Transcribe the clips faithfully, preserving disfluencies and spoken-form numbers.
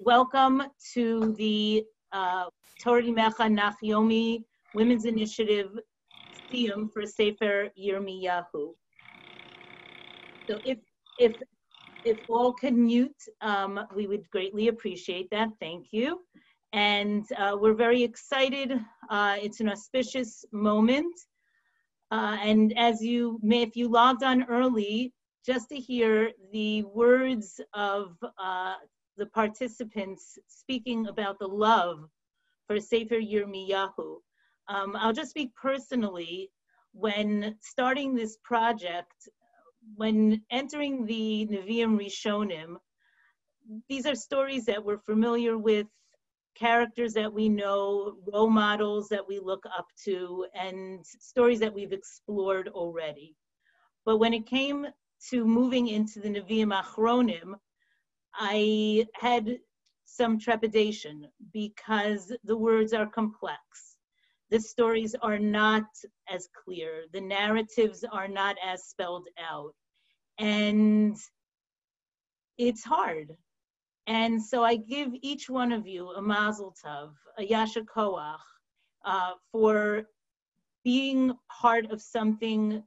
welcome to the uh, Torah Mecha Nach Yomi Women's Initiative Siyum for Sefer Yirmiyahu. So if if if all can mute, um, we would greatly appreciate that. Thank you. And uh, we're very excited. Uh, it's an auspicious moment. Uh, and as you may, if you logged on early, just to hear the words of uh, the participants speaking about the love for Sefer Yirmiyahu. Um, I'll just speak personally. When starting this project, when entering the Nevi'im Rishonim, these are stories that we're familiar with, characters that we know, role models that we look up to, and stories that we've explored already. But when it came to moving into the Nevi'im Achronim, I had some trepidation because the words are complex. The stories are not as clear. The narratives are not as spelled out. And it's hard. And so I give each one of you a mazel tov, a yasher koach, uh, for being part of something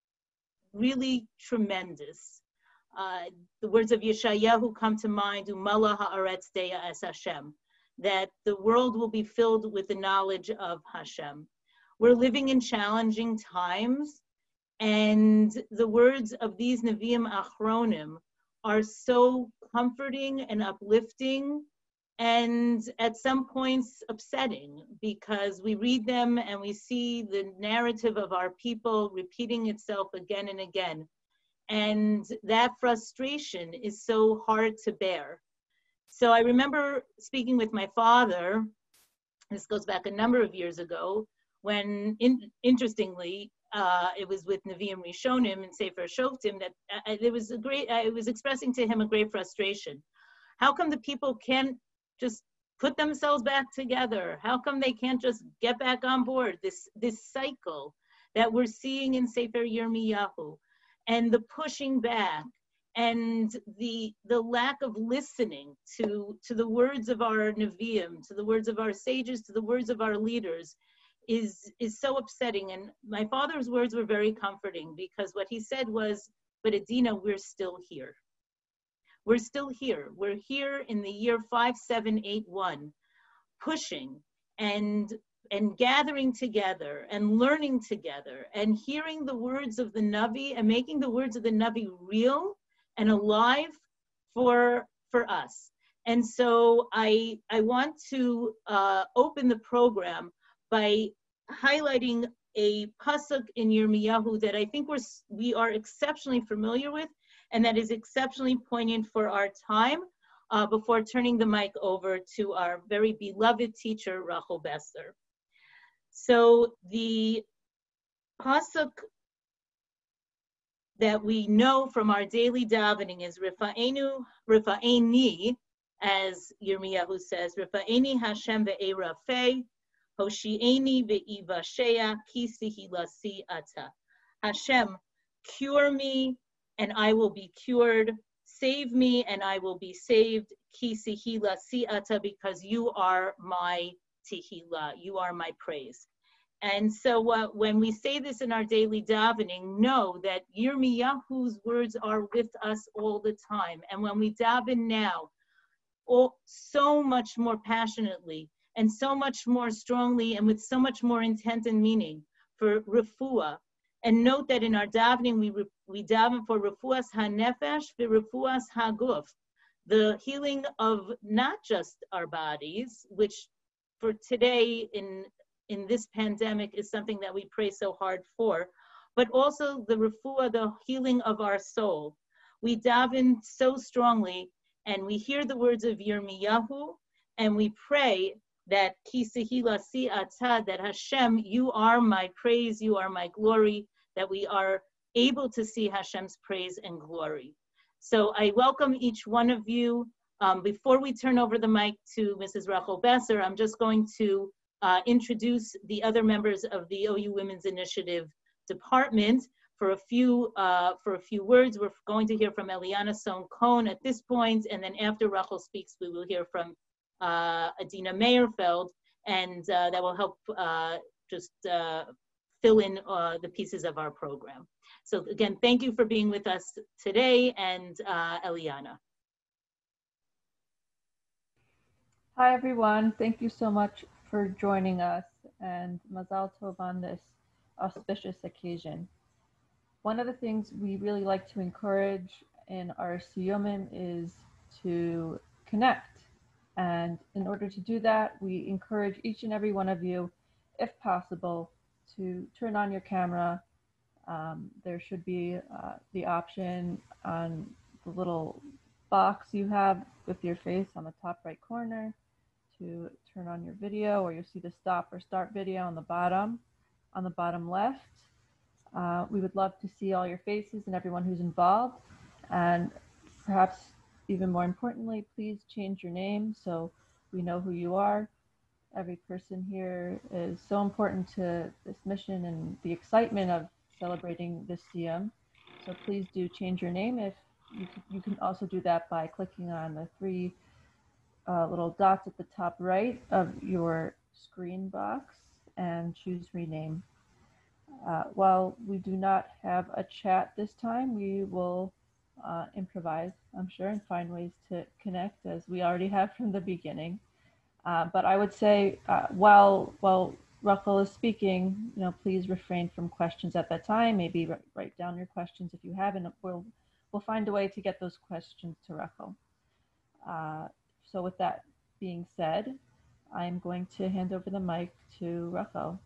really tremendous. Uh, the words of Yeshayahu come to mind, Umala haaretz deya es Hashem, that the world will be filled with the knowledge of Hashem. We're living in challenging times, and the words of these Nevi'im Achronim are so comforting and uplifting, and at some points upsetting, because we read them and we see the narrative of our people repeating itself again and again. And that frustration is so hard to bear. So I remember speaking with my father, this goes back a number of years ago, when in, interestingly, uh, it was with Nevi'im Rishonim and Sefer Shoftim that uh, there was a great, I was expressing to him a great frustration. How come the people can't just put themselves back together? How come they can't just get back on board? This, this cycle that we're seeing in Sefer Yirmiyahu, and the pushing back, and the the lack of listening to, to the words of our Nevi'im, to the words of our sages, to the words of our leaders, is, is so upsetting. And my father's words were very comforting, because what he said was, but Adina, we're still here. We're still here. We're here in the year five seven eight one, pushing and and gathering together and learning together and hearing the words of the Navi and making the words of the Navi real and alive for, for us. And so I, I want to uh, open the program by highlighting a pasuk in Yirmiyahu that I think we're, we are exceptionally familiar with, and that is exceptionally poignant for our time, uh, before turning the mic over to our very beloved teacher, Rachel Besser. So the pasuk that we know from our daily davening is Rifa'enu, Rifa'eni, as Yirmiyahu says, Rifa'eni Hashem ve'erafeh, Hoshi'eni ve'ivashea, kisihi lasi ata. Hashem, cure me and I will be cured. Save me and I will be saved. Kisihi lasi ata, because you are my Tehillah, you are my praise. And so uh, when we say this in our daily davening, know that Yirmiyahu's words are with us all the time. And when we daven now, all, so much more passionately and so much more strongly and with so much more intent and meaning for refuah. And note that in our davening, we, we daven for refuas hanefesh v'refuas haguf, the healing of not just our bodies, which for today in, in this pandemic is something that we pray so hard for, but also the refuah, the healing of our soul. We daven so strongly, and we hear the words of Yirmiyahu, and we pray that Kisehi lasi ata, that Hashem, you are my praise, you are my glory, that we are able to see Hashem's praise and glory. So I welcome each one of you. Um, before we turn over the mic to Missus Rachel Besser, I'm just going to uh, introduce the other members of the O U Women's Initiative Department. for a few uh, for a few words. We're going to hear from Eliana Sohn-Cohen at this point, and then after Rachel speaks, we will hear from uh, Adina Meyerfeld, and uh, that will help uh, just uh, fill in uh, the pieces of our program. So again, thank you for being with us today, and uh, Eliana. Hi everyone, thank you so much for joining us, and Mazal Tov on this auspicious occasion. One of the things we really like to encourage in our Siyumim is to connect. And in order to do that, we encourage each and every one of you, if possible, to turn on your camera. Um, there should be uh, the option on the little box you have with your face on the top right corner to turn on your video, or you'll see the stop or start video on the bottom, on the bottom left. Uh, we would love to see all your faces and everyone who's involved. And perhaps even more importantly, please change your name so we know who you are. Every person here is so important to this mission and the excitement of celebrating this Siyum. So please do change your name. If you can, you can also do that by clicking on the three uh, little dots at the top right of your screen box and choose rename. Uh, while we do not have a chat this time, we will uh, improvise, I'm sure, and find ways to connect as we already have from the beginning. Uh, but I would say uh, while while Rachel is speaking, you know, please refrain from questions at that time. Maybe write, write down your questions if you have, and we'll we'll find a way to get those questions to Rachel. Uh, so with that being said, I'm going to hand over the mic to Rachel.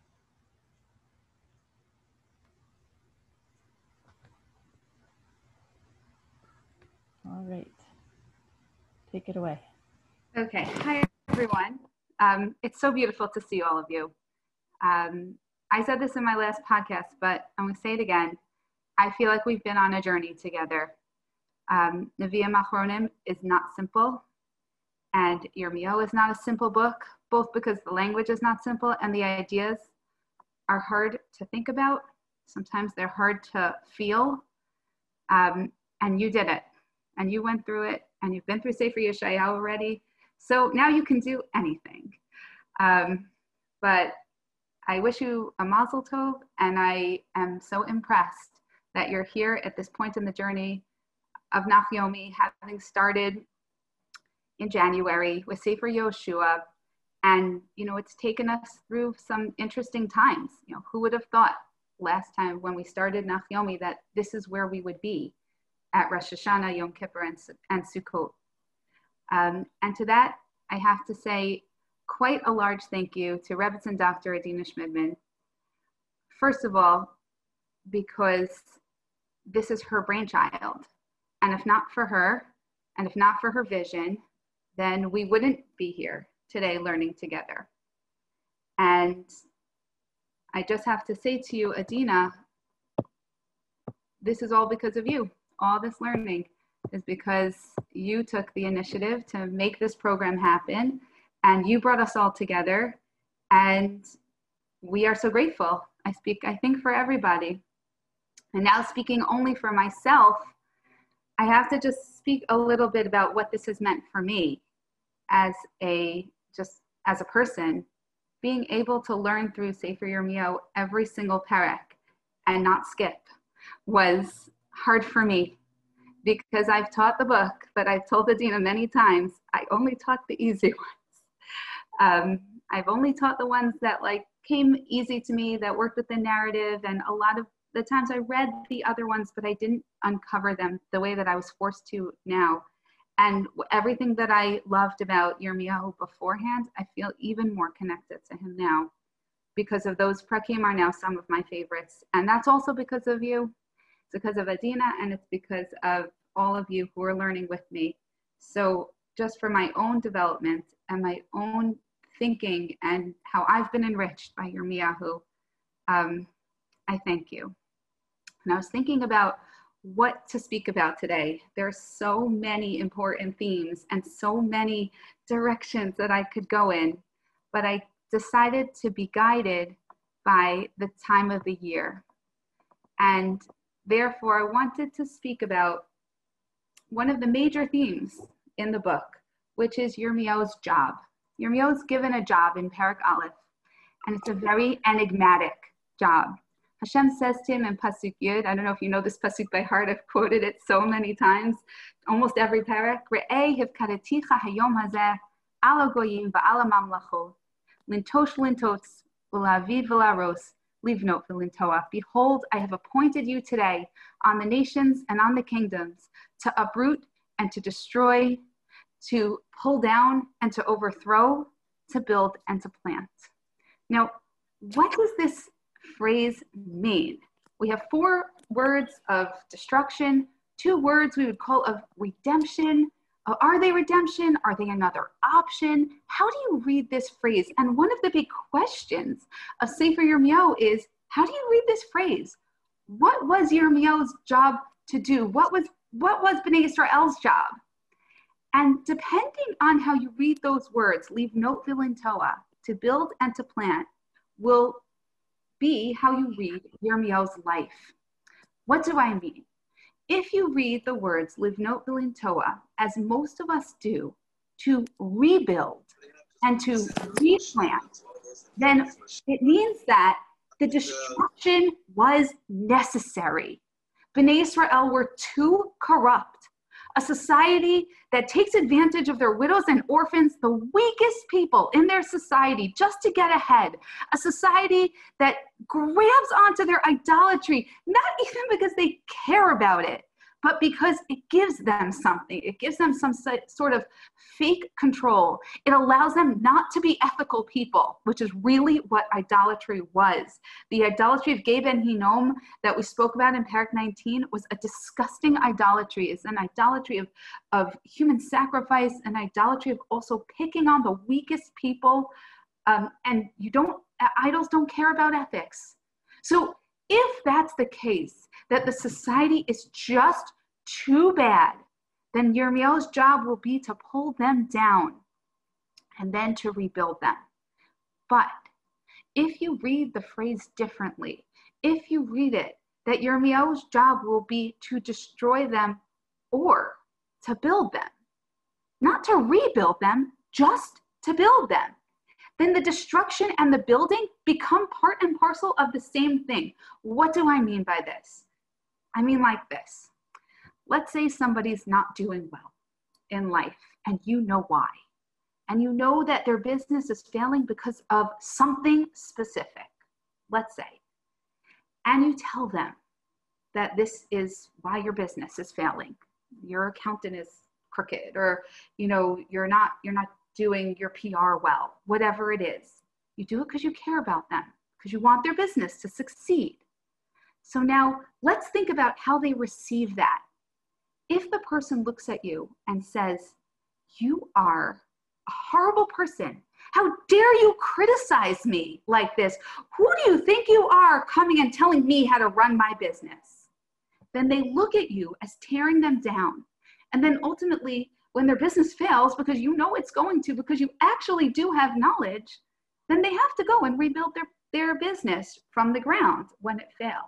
All right, take it away. Okay, hi everyone. Um, it's so beautiful to see all of you. Um, I said this in my last podcast, but I'm gonna say it again. I feel like we've been on a journey together. Um, Nevi'im Achronim is not simple, and Yirmiyahu is not a simple book, both because the language is not simple and the ideas are hard to think about. Sometimes they're hard to feel, um, and you did it. And you went through it, and you've been through Sefer Yeshayahu already. So now you can do anything. Um, but I wish you a mazel tov, and I am so impressed that you're here at this point in the journey of Nachomi, having started in January with Sefer Yoshua. And, you know, it's taken us through some interesting times. You know, who would have thought last time when we started Nachomi that this is where we would be at Rosh Hashanah, Yom Kippur, and, and Sukkot. Um, and to that, I have to say quite a large thank you to Rebbetzin Doctor Adina Schmidman. First of all, because this is her brainchild. And if not for her, and if not for her vision, then we wouldn't be here today learning together. And I just have to say to you, Adina, this is all because of you. All this learning is because you took the initiative to make this program happen, and you brought us all together, and we are so grateful. I speak, I think, for everybody. And now speaking only for myself, I have to just speak a little bit about what this has meant for me as a, just as a person, being able to learn through Sefer Yirmiyahu every single parak and not skip was hard for me, because I've taught the book, but I've told Adina many times, I only taught the easy ones. Um, I've only taught the ones that like came easy to me, that worked with the narrative, and a lot of the times I read the other ones, but I didn't uncover them the way that I was forced to now. And everything that I loved about Yirmiyahu beforehand, I feel even more connected to him now, because of those prakim are now some of my favorites. And that's also because of you. It's because of Adina, and it's because of all of you who are learning with me. So just for my own development and my own thinking and how I've been enriched by Yirmiyahu, um, I thank you. And I was thinking about what to speak about today. There are so many important themes and so many directions that I could go in, but I decided to be guided by the time of the year. And therefore, I wanted to speak about one of the major themes in the book, which is Yirmiyahu's job. Yirmiyahu's given a job in Perek Aleph, and it's a very enigmatic job. Hashem says to him in Pasuk Yud, I don't know if you know this Pasuk by heart, I've quoted it so many times, almost every Perek, Re'eh hivkareticha hayom hazeh ala goyim va'ala mamlachot, lintosh lintots, v'lavid v'laros, livnot v'lintoa. Behold, I have appointed you today on the nations and on the kingdoms to uproot and to destroy, to pull down and to overthrow, to build and to plant. Now, what does this phrase mean? We have four words of destruction, two words we would call of redemption. Uh, are they redemption? Are they another option? How do you read this phrase? And one of the big questions of Sefer Yirmiyahu is, how do you read this phrase? What was Yirmiyahu's job to do? What was, what was Bnei Israel's job? And depending on how you read those words, livnot v'lintoa, to build and to plant, will be how you read Yirmiyahu's life. What do I mean? If you read the words livnot v'lintoa, as most of us do, to rebuild and to replant, then it means that the destruction was necessary. Bnei Israel were too corrupt. A society that takes advantage of their widows and orphans, the weakest people in their society, just to get ahead. A society that grabs onto their idolatry, not even because they care about it, but because it gives them something. It gives them some sort of fake control. It allows them not to be ethical people, which is really what idolatry was. The idolatry of Geb and Hinnom that we spoke about in Perek nineteen was a disgusting idolatry. It's an idolatry of, of human sacrifice, an idolatry of also picking on the weakest people. Um, and you don't, idols don't care about ethics. So if that's the case, that the society is just too bad, then Yirmiyahu's job will be to pull them down and then to rebuild them. But if you read the phrase differently, if you read it, that Yirmiyahu's job will be to destroy them or to build them, not to rebuild them, just to build them, then the destruction and the building become part and parcel of the same thing. What do I mean by this? I mean like this. Let's say somebody's not doing well in life and you know why. And you know that their business is failing because of something specific, let's say. And you tell them that this is why your business is failing. Your accountant is crooked, or you know, you're not, you're not doing your P R well, whatever it is. You do it because you care about them, because you want their business to succeed. So now let's think about how they receive that. If the person looks at you and says, you are a horrible person, how dare you criticize me like this? Who do you think you are coming and telling me how to run my business? Then they look at you as tearing them down. And then ultimately, when their business fails, because you know it's going to, because you actually do have knowledge, then they have to go and rebuild their, their business from the ground when it failed.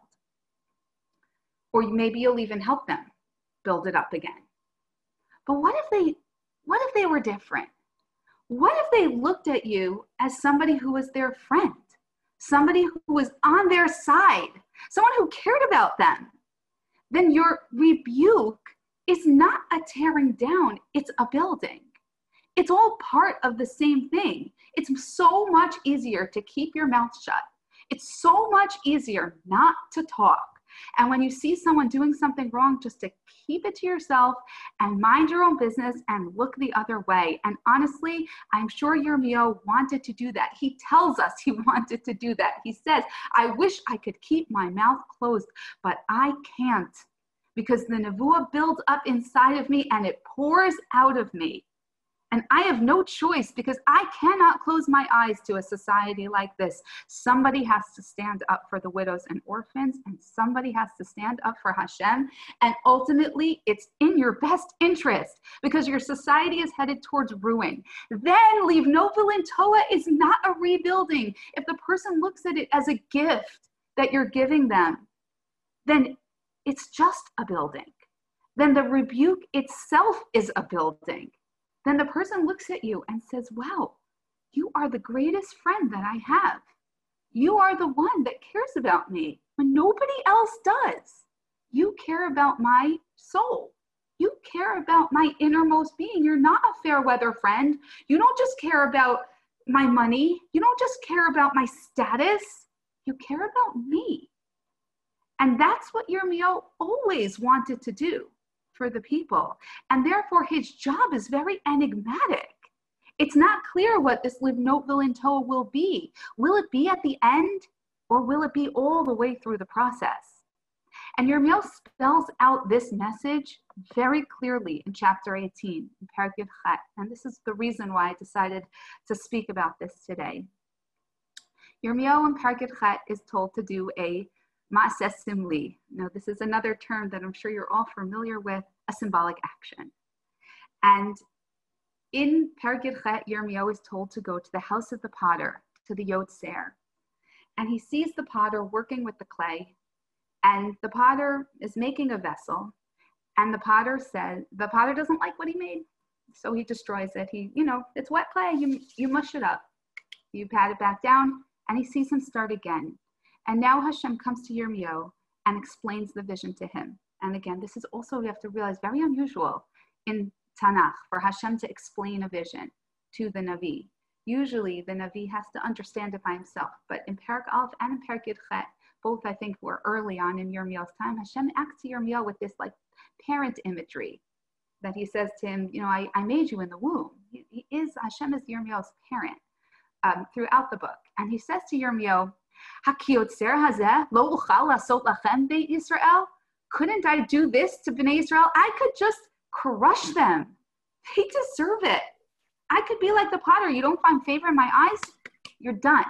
Or maybe you'll even help them build it up again. But what if they, what if they were different? What if they looked at you as somebody who was their friend, somebody who was on their side, someone who cared about them? Then your rebuke is not a tearing down, it's a building. It's all part of the same thing. It's so much easier to keep your mouth shut. It's so much easier not to talk. And when you see someone doing something wrong, just to keep it to yourself and mind your own business and look the other way. And honestly, I'm sure Yirmiyahu wanted to do that. He tells us he wanted to do that. He says, I wish I could keep my mouth closed, but I can't, because the nevuah builds up inside of me and it pours out of me. And I have no choice, because I cannot close my eyes to a society like this. Somebody has to stand up for the widows and orphans, and somebody has to stand up for Hashem. And ultimately, it's in your best interest, because your society is headed towards ruin. Then livnot v'lintoa is not a rebuilding. If the person looks at it as a gift that you're giving them, then it's just a building. Then the rebuke itself is a building. Then the person looks at you and says, wow, you are the greatest friend that I have. You are the one that cares about me when nobody else does. You care about my soul. You care about my innermost being. You're not a fair weather friend. You don't just care about my money. You don't just care about my status. You care about me. And that's what Yirmiyahu always wanted to do for the people. And therefore his job is very enigmatic. It's not clear what this Livnot Vilin Toa will be. Will it be at the end, or will it be all the way through the process? And Yirmiyahu spells out this message very clearly in chapter eighteen, in Perek Yud Chet. And this is the reason why I decided to speak about this today. Yirmiyahu in Perek Yud Chet is told to do a Ma'aseh Simli. Now, this is another term that I'm sure you're all familiar with, a symbolic action. And in Perek Yud Chet, Yirmiyahu is told to go to the house of the potter, to the Yotzer. And he sees the potter working with the clay, and the potter is making a vessel. And the potter says, the potter doesn't like what he made, so he destroys it. He, you know, it's wet clay, you, you mush it up. You pat it back down, and he sees him start again. And now Hashem comes to Yirmiyahu and explains the vision to him. And again, this is also, we have to realize, very unusual in Tanakh for Hashem to explain a vision to the Navi. Usually the Navi has to understand it by himself. But in Perek Aleph and in Perek Yud Chet, both I think were early on in Yirmiyahu's time, Hashem acts to Yirmiyahu with this like parent imagery that he says to him, you know, I, I made you in the womb. He, he is, Hashem is Yirmiyahu's parent um, throughout the book. And he says to Yirmiyahu, HaKiyotzer hazeh lo uchal lasot lachem beit Yisrael? Couldn't I do this to Bnei Israel? I could just crush them. They deserve it. I could be like the potter. You don't find favor in my eyes, you're done.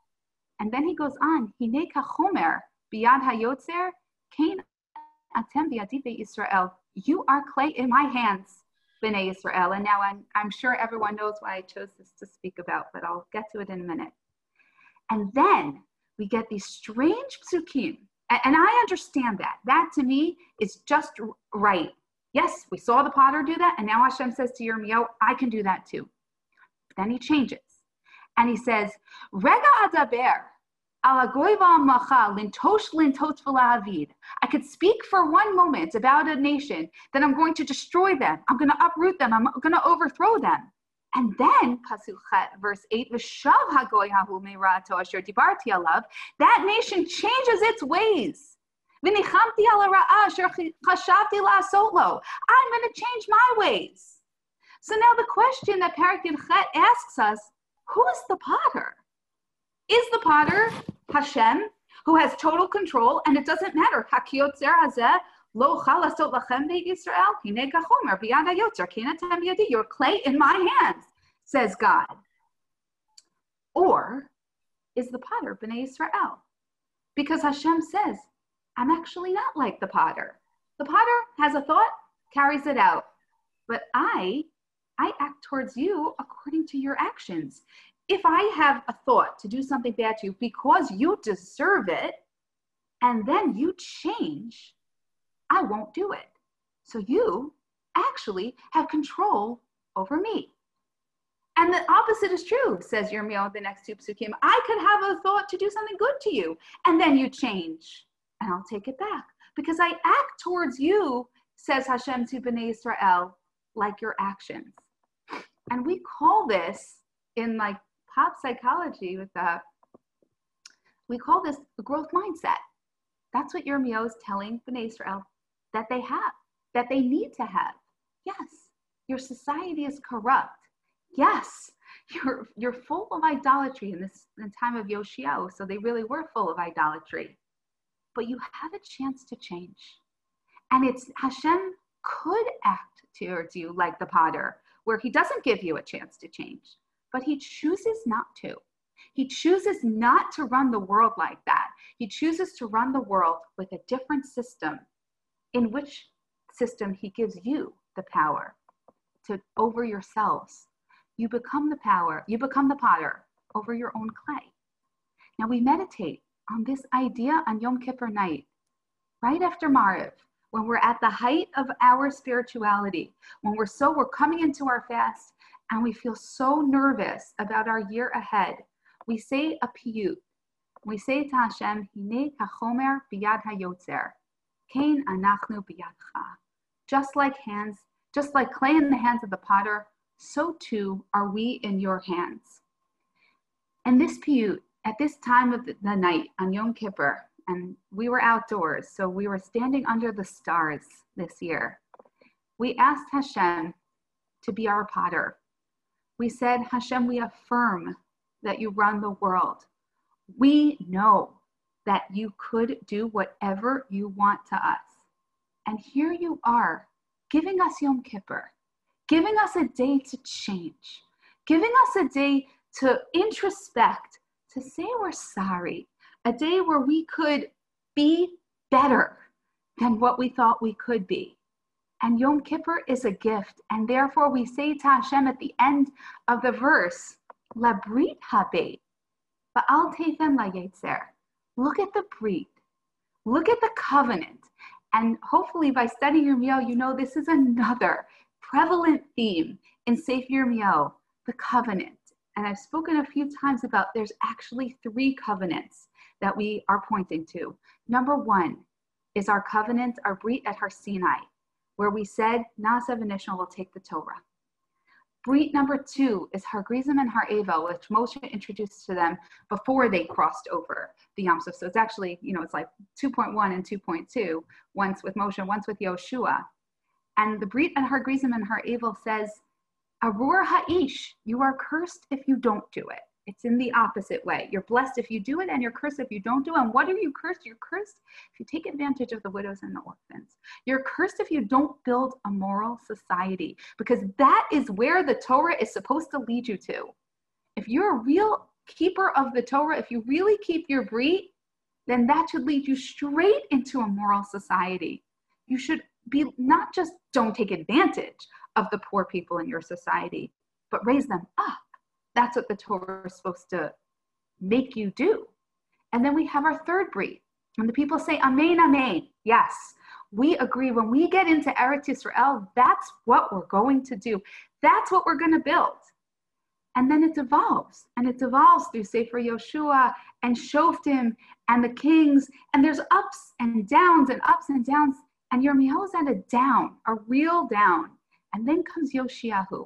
And then he goes on, Hinei kachomer biyad hayotzer kein atem biyadi beit Yisrael. You are clay in my hands, Bnei Israel. And now I'm, I'm sure everyone knows why I chose this to speak about, but I'll get to it in a minute. And then we get these strange psukim. And I understand that. That to me is just right. Yes, we saw the potter do that. And now Hashem says to Yirmiyahu, I can do that too. But then he changes. And he says, Rega adaber ala goyva macha lintosh lintot v'la'avid. I could speak for one moment about a nation that I'm going to destroy them. I'm going to uproot them. I'm going to overthrow them. And then, Pasuk Chet, verse eight, V'shav hagoy hahu me'ra'ato asher dibarti alav, that nation changes its ways. V'nichamti ala ra'ah asher chashavti la'asot lo. I'm going to change my ways. So now the question that Perek Yud Chet asks us, who is the potter? Is the potter Hashem, who has total control, and it doesn't matter, HaKiyotzer hazeh lo uchal lasot lachem beit Yisrael, hinei kachomer biyad hayotzer kein atem biyadi, your clay in my hands, says God. Or is the potter Bnei Yisrael? Because Hashem says, I'm actually not like the potter. The potter has a thought, carries it out. But I, I act towards you according to your actions. If I have a thought to do something bad to you because you deserve it, and then you change, I won't do it. So you actually have control over me. And the opposite is true, says Yirmiyahu, the next two psukim. I could have a thought to do something good to you, and then you change, and I'll take it back. Because I act towards you, says Hashem to Bnei Israel, like your actions. And we call this, in like pop psychology with that, we call this the growth mindset. That's what Yirmiyahu is telling Bnei Israel that they have, that they need to have. Yes, your society is corrupt. Yes, you're, you're full of idolatry in this in the time of Yoshiyahu, so they really were full of idolatry. But you have a chance to change. And it's Hashem could act towards you like the potter, where he doesn't give you a chance to change, but he chooses not to. He chooses not to run the world like that. He chooses to run the world with a different system, in which system he gives you the power to over yourselves. You become the power, you become the potter over your own clay. Now we meditate on this idea on Yom Kippur night right after Mariv, when we're at the height of our spirituality, when we're so, we're coming into our fast and we feel so nervous about our year ahead, we say a piyut. We say to Hashem, Hine kachomer biyad hayotzer, kein anachnu biyadcha. Just like hands, just like clay in the hands of the potter, so too are we in your hands. And this piyut, at this time of the night on Yom Kippur, and we were outdoors, so we were standing under the stars this year. We asked Hashem to be our potter. We said, Hashem, we affirm that you run the world. We know that you could do whatever you want to us. And here you are, giving us Yom Kippur, giving us a day to change, giving us a day to introspect, to say we're sorry, a day where we could be better than what we thought we could be. And Yom Kippur is a gift, and therefore we say to Hashem at the end of the verse, Labrit habeit, ba'al tefen la'yetzer. Look at the brit, look at the covenant. And hopefully by studying Yirmiyahu, you know this is another prevalent theme in Sefer Yirmiyahu, the covenant. And I've spoken a few times about there's actually three covenants that we are pointing to. Number one is our covenant, our Brit at Har Sinai, where we said, Na'aseh v'nishma will take the Torah. Brit number two is Har Gerizim and Har Evel, which Moshe introduced to them before they crossed over the Yam Suf. So it's actually, you know, it's like two point one and two point two, once with Moshe, once with Yoshua. And the Brit at Har Gerizim and Har Evel says, Arur ha'ish, you are cursed if you don't do it. It's in the opposite way. You're blessed if you do it, and you're cursed if you don't do it. And what are you cursed? You're cursed if you take advantage of the widows and the orphans. You're cursed if you don't build a moral society, because that is where the Torah is supposed to lead you to. If you're a real keeper of the Torah, if you really keep your Brit, then that should lead you straight into a moral society. You should be not just don't take advantage of the poor people in your society, but raise them up. That's what the Torah is supposed to make you do. And then we have our third Brit. When the people say, Amen, Amen, yes, we agree. When we get into Eretz Yisrael, that's what we're going to do. That's what we're going to build. And then it evolves. And it evolves through Sefer Yoshua and Shoftim and the kings. And there's ups and downs and ups and downs. And Yirmiyahu is at a down, a real down. And then comes Yoshiyahu.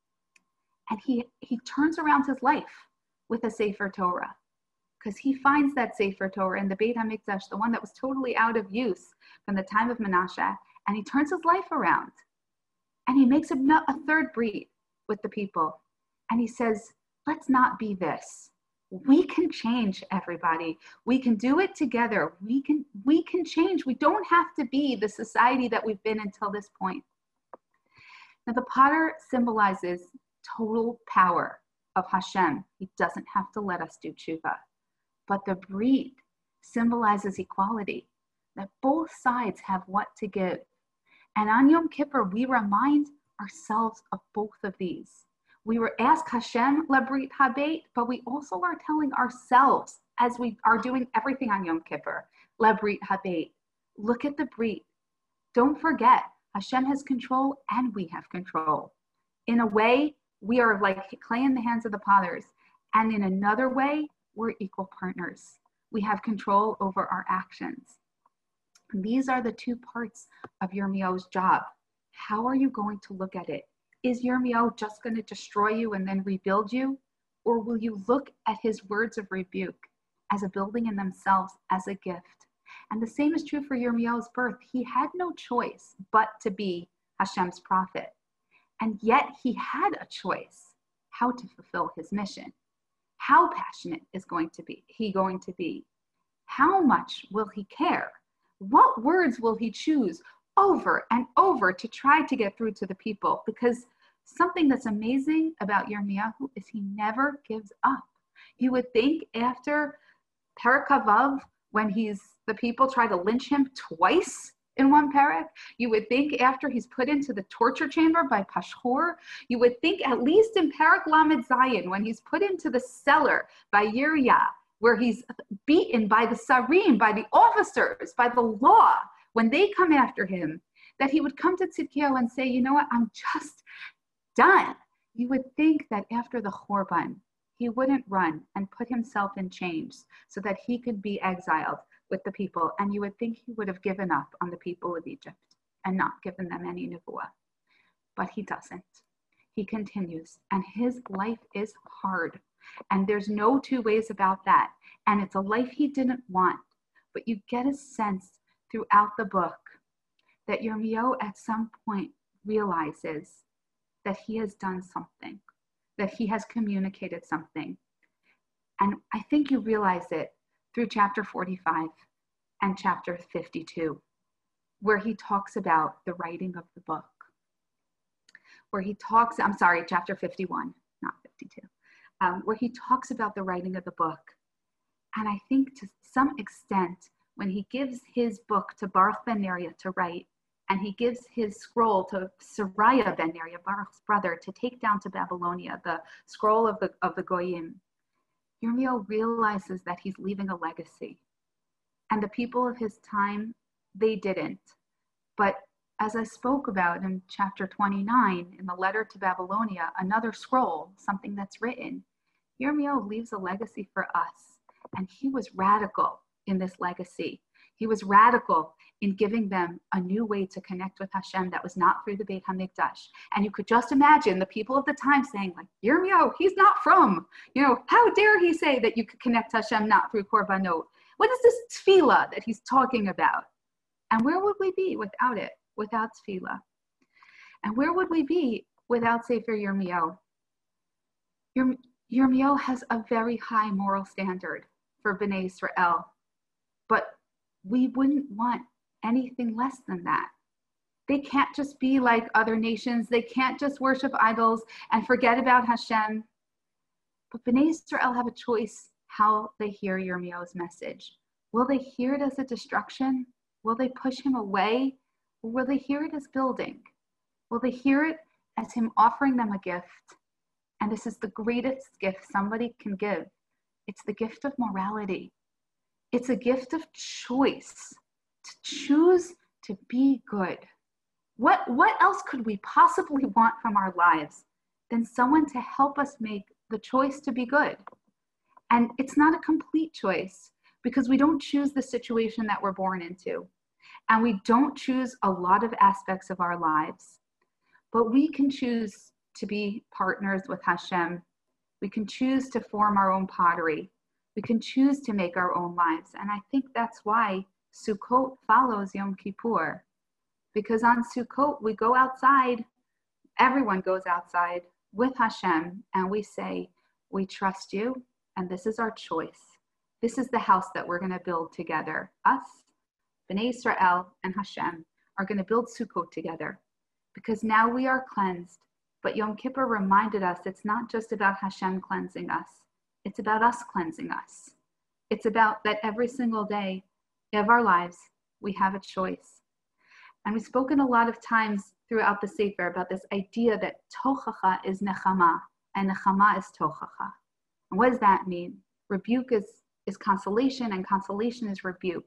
And he, he turns around his life with a Sefer Torah, because he finds that Sefer Torah in the Beit HaMikdash, the one that was totally out of use from the time of Menashe, and he turns his life around. And he makes a, a third Brit with the people. And he says, let's not be this. We can change, everybody. We can do it together. We can, we can change. We don't have to be the society that we've been until this point. Now, the potter symbolizes total power of Hashem. He doesn't have to let us do tshuva. But the Brit symbolizes equality, that both sides have what to give. And on Yom Kippur, we remind ourselves of both of these. We were asked Hashem la Brit habeit, but we also are telling ourselves, as we are doing everything on Yom Kippur, la Brit habeit. Look at the Brit. Don't forget, Hashem has control and we have control. In a way, we are like clay in the hands of the potters. And in another way, we're equal partners. We have control over our actions. And these are the two parts of Yirmiyahu's job. How are you going to look at it? Is Yirmiyahu just going to destroy you and then rebuild you? Or will you look at his words of rebuke as a building in themselves, as a gift? And the same is true for Yirmiyahu's birth. He had no choice but to be Hashem's prophet. And yet he had a choice how to fulfill his mission. How passionate is going to be he going to be? How much will he care? What words will he choose over and over to try to get through to the people? Because something that's amazing about Yirmiyahu is he never gives up. You would think after Perek Vav, when he's the people try to lynch him twice in one parak, you would think after he's put into the torture chamber by Pashhur, you would think at least in Parak Lamed Zayin, when he's put into the cellar by Yirya, where he's beaten by the sarim, by the officers, by the law, when they come after him, that he would come to Tzidkiyahu and say, you know what, I'm just done. You would think that after the Chorban, he wouldn't run and put himself in chains so that he could be exiled with the people. And you would think he would have given up on the people of Egypt and not given them any nevuah. But he doesn't. He continues. And his life is hard. And there's no two ways about that. And it's a life he didn't want. But you get a sense throughout the book that Yirmiyahu at some point realizes that he has done something, that he has communicated something. And I think you realize it through chapter forty-five and chapter fifty-two, where he talks about the writing of the book, where he talks, I'm sorry, chapter fifty-one, not fifty-two, um, where he talks about the writing of the book. And I think to some extent, when he gives his book to Baruch ben Neriah to write, and he gives his scroll to Seraiah ben Neriah, Baruch's brother, to take down to Babylonia, the scroll of the, of the Goyim, Yirmiyahu realizes that he's leaving a legacy. And the people of his time, they didn't. But as I spoke about in chapter twenty-nine, in the letter to Babylonia, another scroll, something that's written, Yirmiyahu leaves a legacy for us. And he was radical in this legacy. He was radical in giving them a new way to connect with Hashem that was not through the Beit HaMikdash. And you could just imagine the people of the time saying, like, Yirmiyahu, he's not from, you know, how dare he say that you could connect Hashem not through Korbanot? What is this tefillah that he's talking about? And where would we be without it, without tefillah? And where would we be without Sefer Yirmiyahu? Yirm- Yirmiyahu has a very high moral standard for Bnei Israel, but we wouldn't want anything less than that. They can't just be like other nations. They can't just worship idols and forget about Hashem. But Bnei Israel have a choice how they hear Yirmiyahu's message. Will they hear it as a destruction? Will they push him away? Or will they hear it as building? Will they hear it as him offering them a gift? And this is the greatest gift somebody can give. It's the gift of morality. It's a gift of choice, to choose to be good. What, what else could we possibly want from our lives than someone to help us make the choice to be good? And it's not a complete choice because we don't choose the situation that we're born into. And we don't choose a lot of aspects of our lives. But we can choose to be partners with Hashem. We can choose to form our own pottery. We can choose to make our own lives. And I think that's why Sukkot follows Yom Kippur. Because on Sukkot, we go outside, everyone goes outside with Hashem, and we say, we trust you, and this is our choice. This is the house that we're going to build together. Us, Bnei Israel, and Hashem are going to build Sukkot together. Because now we are cleansed. But Yom Kippur reminded us it's not just about Hashem cleansing us. It's about us cleansing us. It's about that every single day of our lives, we have a choice. And we've spoken a lot of times throughout the Sefer about this idea that tochacha is nechama and nechama is tochacha. And what does that mean? Rebuke is, is consolation and consolation is rebuke.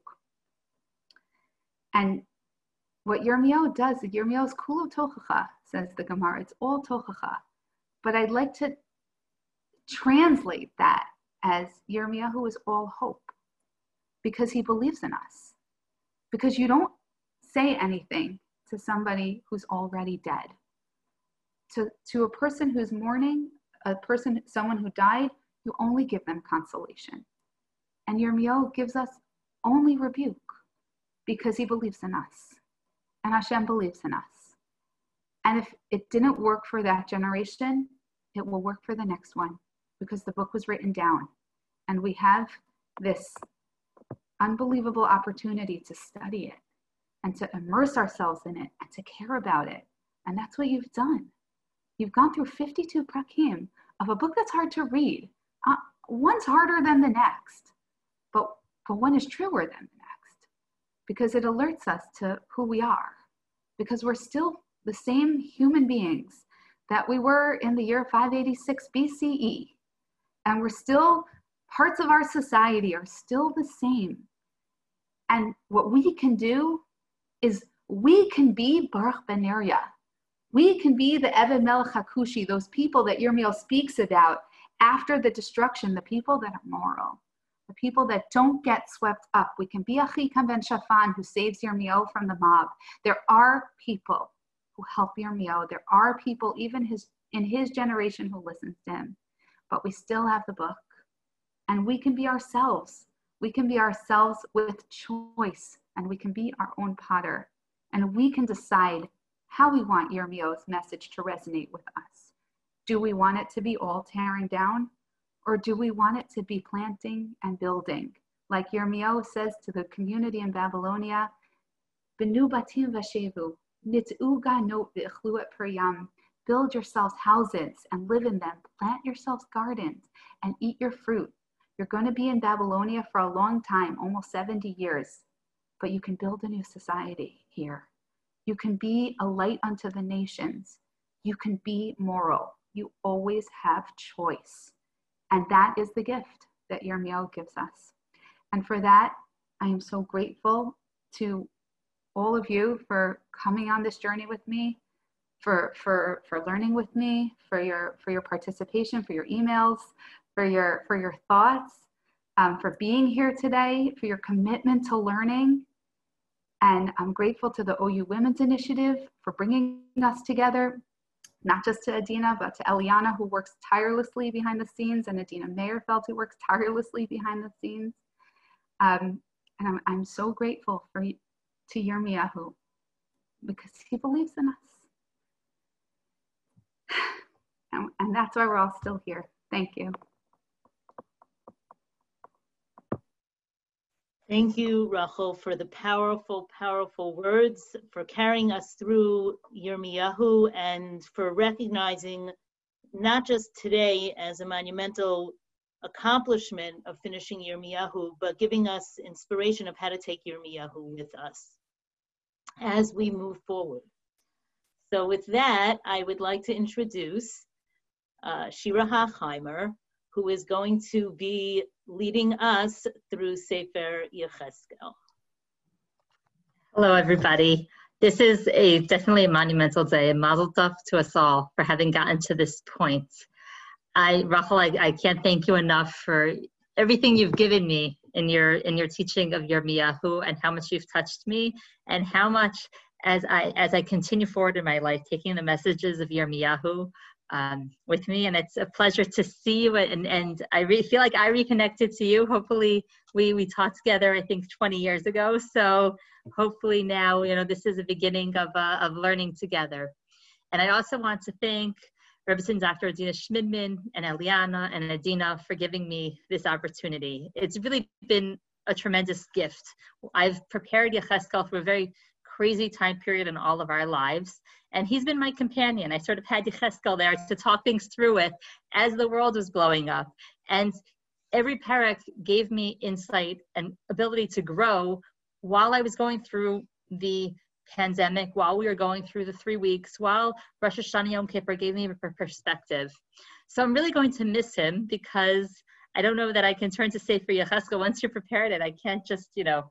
And what Yirmiyahu does, Yirmiyahu is kulu tochacha, says the Gemara. It's all tochacha. But I'd like to translate that as Yirmiyahu is all hope, because he believes in us. Because you don't say anything to somebody who's already dead. To, to a person who's mourning, a person, someone who died, you only give them consolation. And Yirmiyahu gives us only rebuke because he believes in us. And Hashem believes in us. And if it didn't work for that generation, it will work for the next one, because the book was written down. And we have this unbelievable opportunity to study it and to immerse ourselves in it and to care about it. And that's what you've done. You've gone through fifty-two prakim of a book that's hard to read. Uh, one's harder than the next, but, but one is truer than the next, because it alerts us to who we are, because we're still the same human beings that we were in the year five eighty-six B C E. And we're still Parts of our society are still the same. And what we can do is we can be Baruch ben Neriah. We can be the Eved Melech HaKushi, those people that Yirmiyahu speaks about after the destruction, the people that are moral, the people that don't get swept up. We can be Achikam ben Shaphan, who saves Yirmiyahu from the mob. There are people who help Yirmiyahu. There are people, even his in his generation, who listens to him. But we still have the book. And we can be ourselves. We can be ourselves with choice. And we can be our own potter. And we can decide how we want Yirmiyahu's message to resonate with us. Do we want it to be all tearing down? Or do we want it to be planting and building? Like Yirmiyahu says to the community in Babylonia, Benu batim vashevu, nit'u ganot v'echlu et priyam. Build yourselves houses and live in them. Plant yourselves gardens and eat your fruit. You're going to be in Babylonia for a long time, almost seventy years, but you can build a new society here. You can be a light unto the nations. You can be moral. You always have choice. And that is the gift that Yirmiyahu gives us. And for that, I am so grateful to all of you for coming on this journey with me, for, for, for learning with me, for your, for your participation, for your emails, for your, for your thoughts, um, for being here today, for your commitment to learning. And I'm grateful to the O U Women's Initiative for bringing us together, not just to Adina, but to Eliana, who works tirelessly behind the scenes, and Adina Meyerfeld, who works tirelessly behind the scenes. Um, and I'm, I'm so grateful for to Yirmiyahu, because he believes in us. And, and that's why we're all still here. Thank you. Thank you, Rachel, for the powerful, powerful words, for carrying us through Yirmiyahu, and for recognizing not just today as a monumental accomplishment of finishing Yirmiyahu, but giving us inspiration of how to take Yirmiyahu with us as we move forward. So with that, I would like to introduce uh, Shira Hachheimer, who is going to be leading us through Sefer Yecheskel. Hello, everybody. This is a definitely a monumental day, a mazel tov to us all for having gotten to this point. I, Rachel, I, I can't thank you enough for everything you've given me in your in your teaching of Yirmiyahu, and how much you've touched me, and how much as I as I continue forward in my life, taking the messages of Yirmiyahu um, with me. And it's a pleasure to see you, and, and I re feel like I reconnected to you. Hopefully we, we taught together, I think twenty years ago. So hopefully now, you know, this is a beginning of, uh, of learning together. And I also want to thank Representative Doctor Adina Schmidman and Eliana and Adina for giving me this opportunity. It's really been a tremendous gift. I've prepared Yecheskel through a very crazy time period in all of our lives, and he's been my companion. I sort of had Yecheskel there to talk things through with as the world was blowing up. And every parak gave me insight and ability to grow while I was going through the pandemic, while we were going through the three weeks, while Rosh Hashanah Yom Kippur gave me a perspective. So I'm really going to miss him, because I don't know that I can turn to Sefer Yecheskel once you're prepared it. I can't just, you know,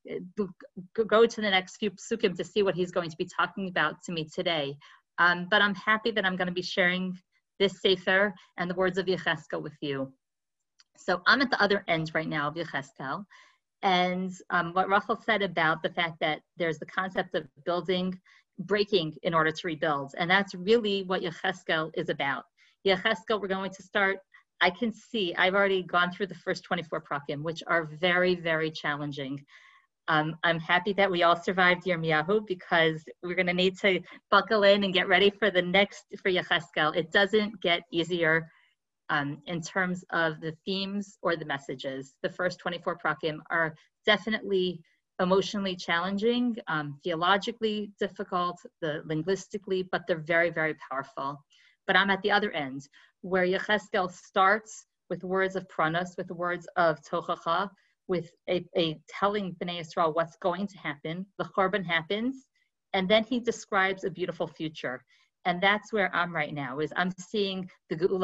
go to the next few psukim to see what he's going to be talking about to me today. Um, but I'm happy that I'm going to be sharing this Sefer and the words of Yecheskel with you. So I'm at the other end right now of Yecheskel. And um, what Rachel said about the fact that there's the concept of building, breaking in order to rebuild. And that's really what Yecheskel is about. Yecheskel, we're going to start, I can see, I've already gone through the first twenty-four prakim, which are very, very challenging. Um, I'm happy that we all survived Yirmiyahu, because we're going to need to buckle in and get ready for the next, for Yecheskel. It doesn't get easier um, in terms of the themes or the messages. The first twenty-four prakim are definitely emotionally challenging, um, theologically difficult, the linguistically, but they're very, very powerful. But I'm at the other end, where Yecheskel starts with words of pranos, with words of tochacha, with a, a telling Bnei Yisrael what's going to happen. The Chorban happens, and then he describes a beautiful future. And that's where I'm right now, is I'm seeing the Geula,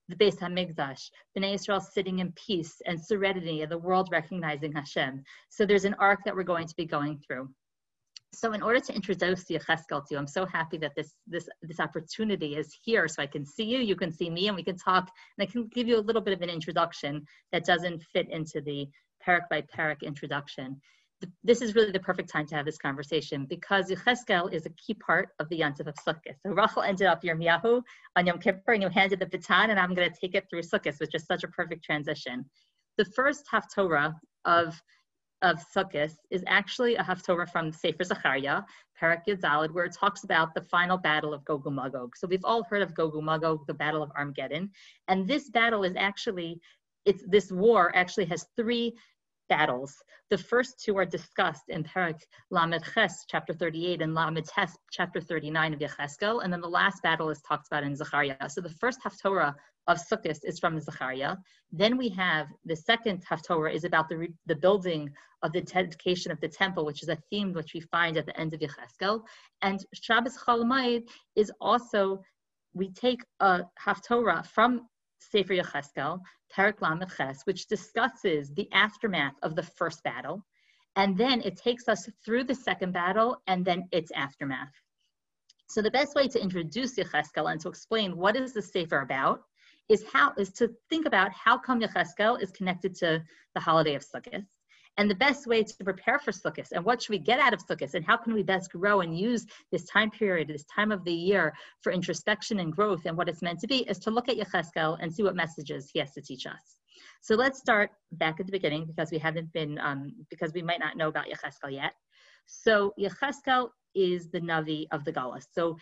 the Beis HaMikdash, Bnei Israel sitting in peace and serenity, and the world recognizing Hashem. So there's an arc that we're going to be going through. So in order to introduce Yecheskel to you, I'm so happy that this, this, this opportunity is here so I can see you, you can see me, and we can talk, and I can give you a little bit of an introduction that doesn't fit into the parak by parak introduction. This is really the perfect time to have this conversation because Yecheskel is a key part of the Yontif of Sukkot. So Rachel ended up Yirmiyahu on Yom Kippur, and you handed the baton, and I'm going to take it through Sukkot, which is such a perfect transition. The first Haftorah of of Sukkot is actually a Haftorah from Sefer Zechariah, Parak Yud Daled, where it talks about the final battle of Gog Magog. So we've all heard of Gog Magog, the Battle of Armageddon, and this battle is actually, it's this war actually has three battles. The first two are discussed in Parak Lamed Ches, chapter thirty-eight, and Lamed Tes, chapter thirty-nine of Yecheskel, and then the last battle is talked about in Zechariah. So the first Haftorah of Sukkot is from Zechariah. Then we have the second Haftorah is about the, re- the building of the dedication of the temple, which is a theme which we find at the end of Yecheskel. And Shabbos Chol Hamoed is also, we take a Haftorah from Sefer Yecheskel, Parak Lamed Ches, which discusses the aftermath of the first battle. And then it takes us through the second battle and then its aftermath. So the best way to introduce Yecheskel and to explain what is the Sefer about is how is to think about how come Yecheskel is connected to the holiday of Sukkot. And the best way to prepare for Sukkot and what should we get out of Sukkot and how can we best grow and use this time period, this time of the year for introspection and growth and what it's meant to be is to look at Yecheskel and see what messages he has to teach us. So let's start back at the beginning because we haven't been, um, because we might not know about Yecheskel yet. So Yecheskel is the Navi of the Galus. So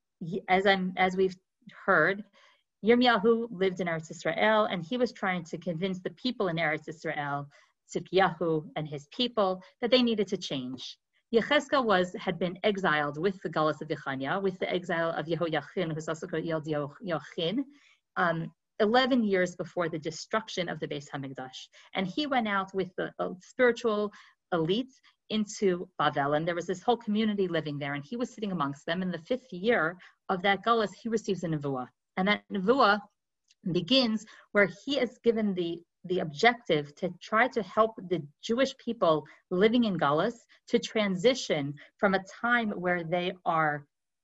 as I'm, as we've heard, Yirmiyahu lived in Eretz Israel and he was trying to convince the people in Eretz Israel, Tzidkiyahu and his people, that they needed to change. Yecheskel was had been exiled with the Galus of Yechaniah, with the exile of Yehoiachin, who's also called Yochin, um, eleven years before the destruction of the Beis HaMikdash. And he went out with the uh, spiritual elites into Bavel, and there was this whole community living there, and he was sitting amongst them. In the fifth year of that Galus, he receives a nevuah. And that nevuah begins where he is given the, the objective to try to help the Jewish people living in Galus to transition from a time where they are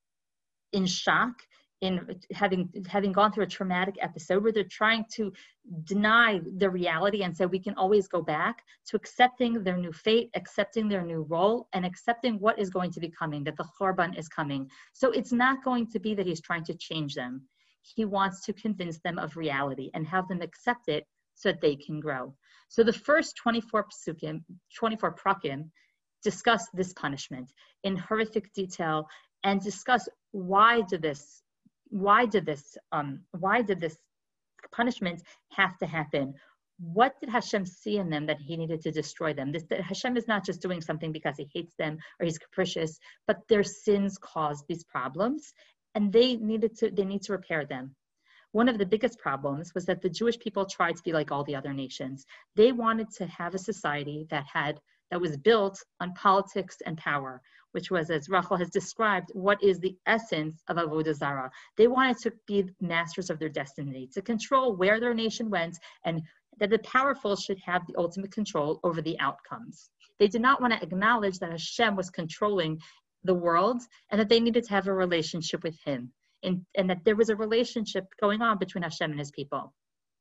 in shock, in having having gone through a traumatic episode where they're trying to deny the reality and say we can always go back, to accepting their new fate, accepting their new role, and accepting what is going to be coming, that the Chorban is coming. So it's not going to be that he's trying to change them. He wants to convince them of reality and have them accept it so that they can grow. So the first twenty-four psukim, twenty-four prakim, discuss this punishment in horrific detail and discuss why did this, why did this, um, why did this punishment have to happen? What did Hashem see in them that he needed to destroy them? This, that Hashem is not just doing something because he hates them or he's capricious, but their sins caused these problems. And they needed to, they need to repair them. One of the biggest problems was that the Jewish people tried to be like all the other nations. They wanted to have a society that had, that was built on politics and power, which was, as Rachel has described, what is the essence of Avodah Zarah. They wanted to be masters of their destiny, to control where their nation went, and that the powerful should have the ultimate control over the outcomes. They did not want to acknowledge that Hashem was controlling the world and that they needed to have a relationship with him, and, and that there was a relationship going on between Hashem and his people.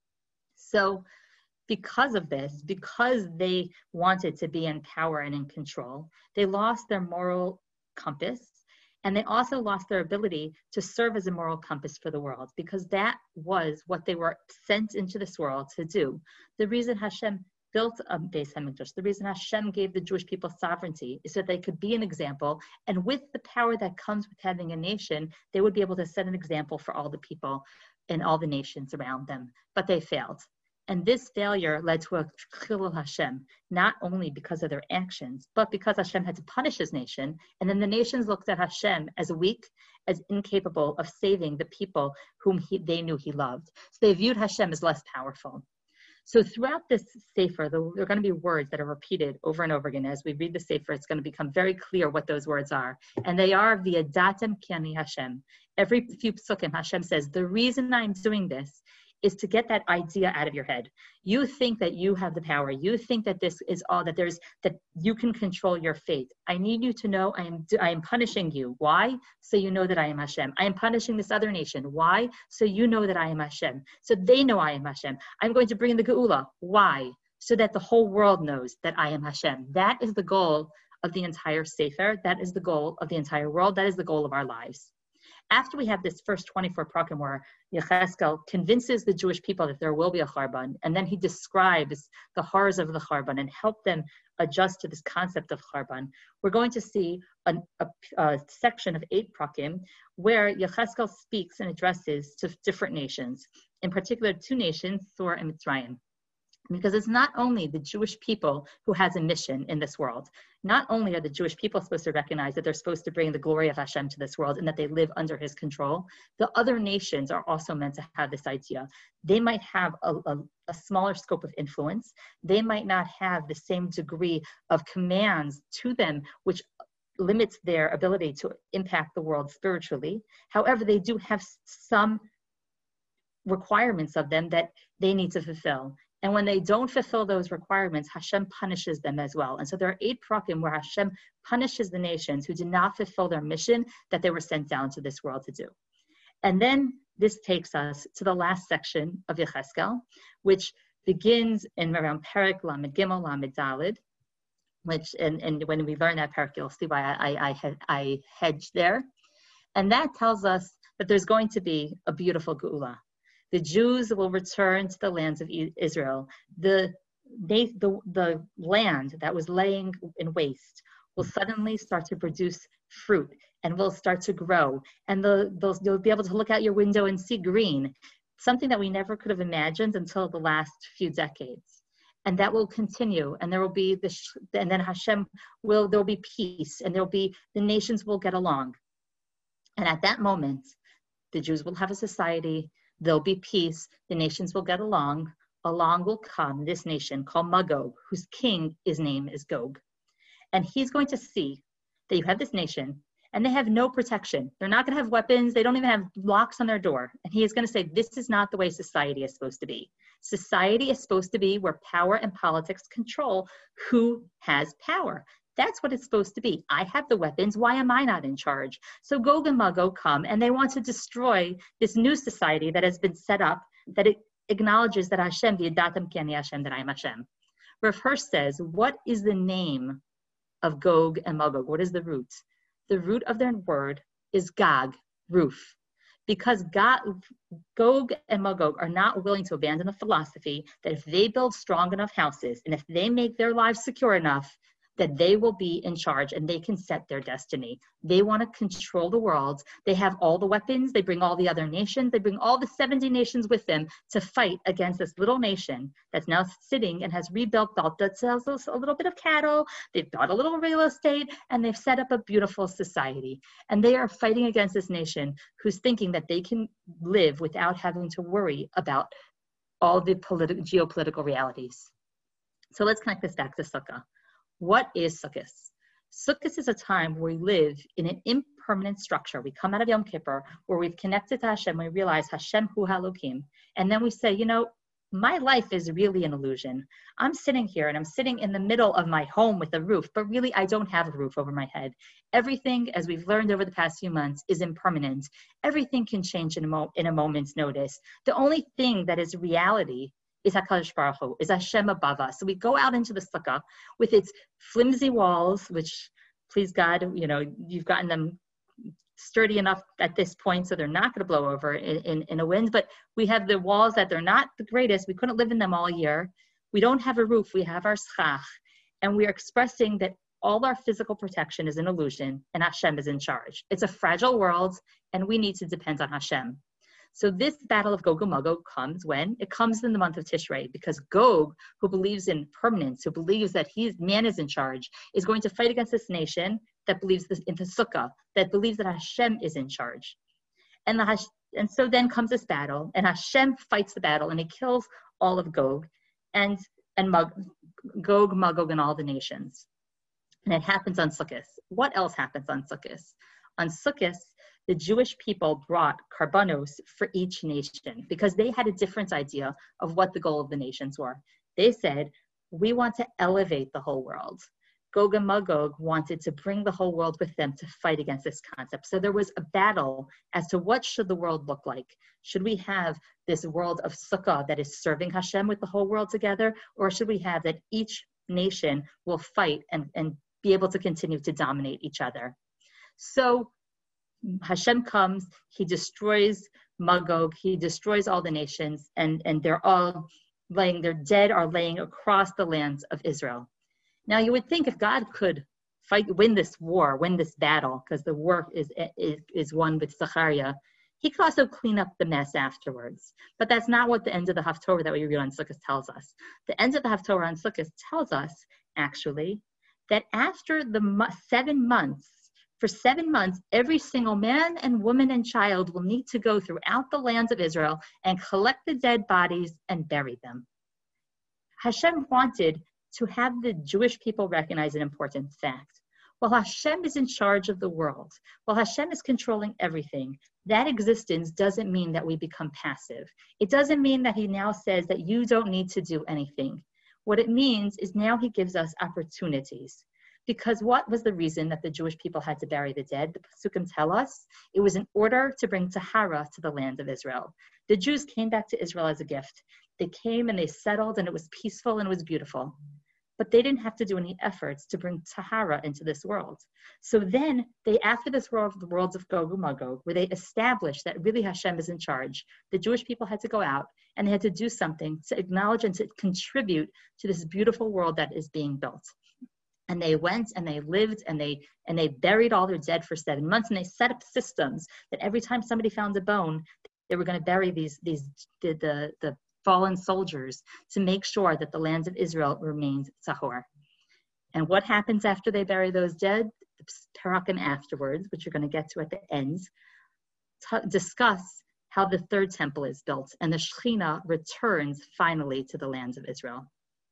So because of this, because they wanted to be in power and in control, they lost their moral compass, and they also lost their ability to serve as a moral compass for the world, because that was what they were sent into this world to do. The reason Hashem built a Beis HaMikdash, the reason Hashem gave the Jewish people sovereignty is that they could be an example, and with the power that comes with having a nation, they would be able to set an example for all the people in all the nations around them, but they failed. And this failure led to a chilul Hashem, not only because of their actions, but because Hashem had to punish his nation, and then the nations looked at Hashem as weak, as incapable of saving the people whom he, they knew he loved. So they viewed Hashem as less powerful. So throughout this Sefer, there are going to be words that are repeated over and over again. As we read the Sefer, it's going to become very clear what those words are. And they are V'yadatem ki ani Hashem. Every few psukim, Hashem says, the reason I'm doing this is to get that idea out of your head. You think that you have the power. You think that this is all, that there's, that you can control your fate. I need you to know I am, I am punishing you. Why? So you know that I am Hashem. I am punishing this other nation. Why? So you know that I am Hashem. So they know I am Hashem. I'm going to bring the Geula. Why? So that the whole world knows that I am Hashem. That is the goal of the entire Sefer. That is the goal of the entire world. That is the goal of our lives. After we have this first twenty-four prakim where Yechezkel convinces the Jewish people that there will be a Charban, and then he describes the horrors of the Charban and help them adjust to this concept of Charban, we're going to see a, a, a section of eight prakim where Yechezkel speaks and addresses to different nations, in particular two nations, Thor and Mitzrayim. Because it's not only the Jewish people who has a mission in this world. Not only are the Jewish people supposed to recognize that they're supposed to bring the glory of Hashem to this world and that they live under his control, the other nations are also meant to have this idea. They might have a, a, a smaller scope of influence. They might not have the same degree of commands to them, which limits their ability to impact the world spiritually. However, they do have some requirements of them that they need to fulfill. And when they don't fulfill those requirements, Hashem punishes them as well. And so there are eight prakim where Hashem punishes the nations who did not fulfill their mission that they were sent down to this world to do. And then this takes us to the last section of Yechezkel, which begins in around Perek Lamed Gimel Lamed Daled, which, and, and when we learn that Perek, you'll see why I, I, I, I hedged there. And that tells us that there's going to be a beautiful Geula. The Jews will return to the lands of Israel. The, they, the, the land that was laying in waste will suddenly start to produce fruit and will start to grow. And the, those, you'll be able to look out your window and see green, something that we never could have imagined until the last few decades. And that will continue. And there will be this, and then Hashem will, there'll be peace, and there'll be, the nations will get along. And at that moment, the Jews will have a society. There'll be peace, the nations will get along, along will come this nation called Magog, whose king, his name is Gog. And he's going to see that you have this nation, and they have no protection. They're not gonna have weapons, they don't even have locks on their door. And he is gonna say, this is not the way society is supposed to be. Society is supposed to be where power and politics control who has power. That's what it's supposed to be. I have the weapons. Why am I not in charge? So Gog and Magog come and they want to destroy this new society that has been set up, that it acknowledges that Hashem, v'yadatam ki ani Hashem, that I am Hashem. Rav Hirsch says, what is the name of Gog and Magog? What is the root? The root of their word is Gag, roof. Because God, Gog and Magog are not willing to abandon the philosophy that if they build strong enough houses and if they make their lives secure enough, that they will be in charge and they can set their destiny. They want to control the world. They have all the weapons. They bring all the other nations. They bring all the seventy nations with them to fight against this little nation that's now sitting and has rebuilt, built that sells a little bit of cattle. They've bought a little real estate and they've set up a beautiful society. And they are fighting against this nation who's thinking that they can live without having to worry about all the politi- geopolitical realities. So let's connect this back to Sukkah. What is Sukkot? Sukkot is a time where we live in an impermanent structure. We come out of Yom Kippur, where we've connected to Hashem, we realize Hashem hu Elokim, and then we say, you know, my life is really an illusion. I'm sitting here and I'm sitting in the middle of my home with a roof, but really I don't have a roof over my head. Everything, as we've learned over the past few months, is impermanent. Everything can change in a, mo- in a moment's notice. The only thing that is reality is HaKadosh Baruch Hu, is Hashem above us. So we go out into the sukkah with its flimsy walls, which, please God, you know, you've gotten them sturdy enough at this point so they're not going to blow over in, in, in a wind, but we have the walls that they're not the greatest. We couldn't live in them all year. We don't have a roof. We have our schach. And we are expressing that all our physical protection is an illusion and Hashem is in charge. It's a fragile world and we need to depend on Hashem. So this battle of Gog and Magog comes when? It comes in the month of Tishrei, because Gog, who believes in permanence, who believes that he's, man is in charge, is going to fight against this nation that believes this, in the Sukkah, that believes that Hashem is in charge. And, the, and so then comes this battle, and Hashem fights the battle, and he kills all of Gog, and, and Mag, Gog, Magog, and all the nations. And it happens on Sukkot. What else happens on Sukkot? On Sukkot, the Jewish people brought karbanos for each nation because they had a different idea of what the goal of the nations were. They said, we want to elevate the whole world. Gog and Magog wanted to bring the whole world with them to fight against this concept. So there was a battle as to what should the world look like. Should we have this world of sukkah that is serving Hashem with the whole world together, or should we have that each nation will fight and, and be able to continue to dominate each other? So Hashem comes, he destroys Magog, he destroys all the nations, and, and they're all laying, their dead are laying across the lands of Israel. Now you would think if God could fight, win this war, win this battle, because the war is, is, is won with Zechariah, he could also clean up the mess afterwards. But that's not what the end of the Haftorah that we read on Sukkot tells us. The end of the Haftorah on Sukkot tells us, actually, that after the seven months, for seven months, every single man and woman and child will need to go throughout the lands of Israel and collect the dead bodies and bury them. Hashem wanted to have the Jewish people recognize an important fact. While Hashem is in charge of the world, while Hashem is controlling everything, that existence doesn't mean that we become passive. It doesn't mean that he now says that you don't need to do anything. What it means is now he gives us opportunities. Because what was the reason that the Jewish people had to bury the dead? The Pasukim tell us it was in order to bring Tahara to the land of Israel. The Jews came back to Israel as a gift. They came and they settled and it was peaceful and it was beautiful. But they didn't have to do any efforts to bring Tahara into this world. So then they, after this world, the worlds of Gog and Magog, where they established that really Hashem is in charge, the Jewish people had to go out and they had to do something to acknowledge and to contribute to this beautiful world that is being built. And they went and they lived and they and they buried all their dead for seven months and they set up systems that every time somebody found a bone, they were going to bury these these the the, the fallen soldiers to make sure that the lands of Israel remained tahor. And what happens after they bury those dead? The parakim afterwards, which you're going to get to at the end, t- discuss how the third temple is built and the Shekhinah returns finally to the lands of Israel.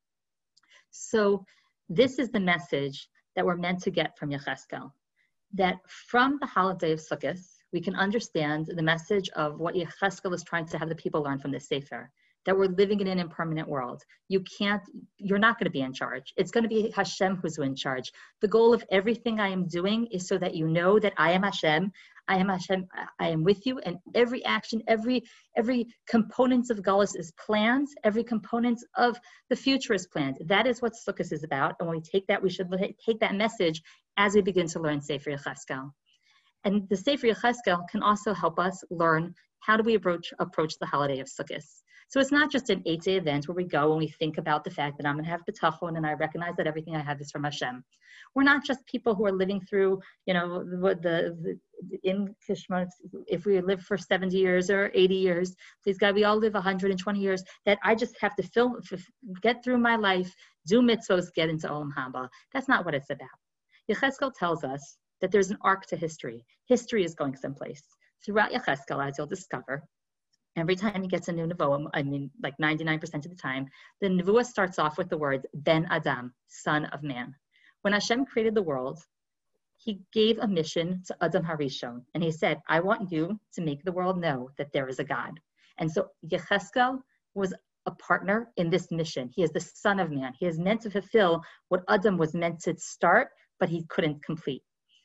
So this is the message that we're meant to get from Yecheskel, that from the holiday of Sukkot, we can understand the message of what Yecheskel is trying to have the people learn from this Sefer, that we're living in an impermanent world. You can't, you're not going to be in charge. It's going to be Hashem who's in charge. The goal of everything I am doing is so that you know that I am Hashem, I am Hashem, I am with you, and every action, every every component of Galus is planned, every component of the future is planned. That is what Sukkot is about, and when we take that, we should take that message as we begin to learn Sefer Yecheskel. And the Sefer Yecheskel can also help us learn how do we approach, approach the holiday of Sukkot. So it's not just an eight-day event where we go and we think about the fact that I'm going to have bitachon and I recognize that everything I have is from Hashem. We're not just people who are living through, you know, the, the, the in Kishma, if we live for seventy years or eighty years, please God, we all live one hundred twenty years, that I just have to film, get through my life, do mitzvos, get into Olam Haba. That's not what it's about. Yecheskel tells us that there's an arc to history. History is going someplace. Throughout Yecheskel, as you'll discover, every time he gets a new nevuah, I mean, like ninety-nine percent of the time, the nevuah starts off with the words, Ben Adam, son of man. When Hashem created the world, he gave a mission to Adam Harishon, and he said, I want you to make the world know that there is a God. And so Yecheskel was a partner in this mission. He is the son of man. He is meant to fulfill what Adam was meant to start, but he couldn't complete.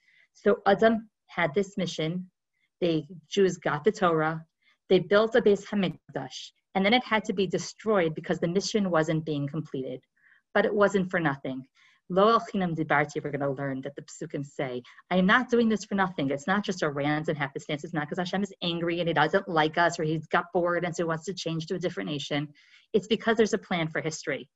So Adam had this mission. The Jews got the Torah. They built a Beis Hamikdash, and then it had to be destroyed because the mission wasn't being completed. But it wasn't for nothing. Lo al chinam dibarti, we're going to learn that the Psukim say, I am not doing this for nothing. It's not just a random happenstance. It's not because Hashem is angry and he doesn't like us or he's got bored and so he wants to change to a different nation. It's because there's a plan for history.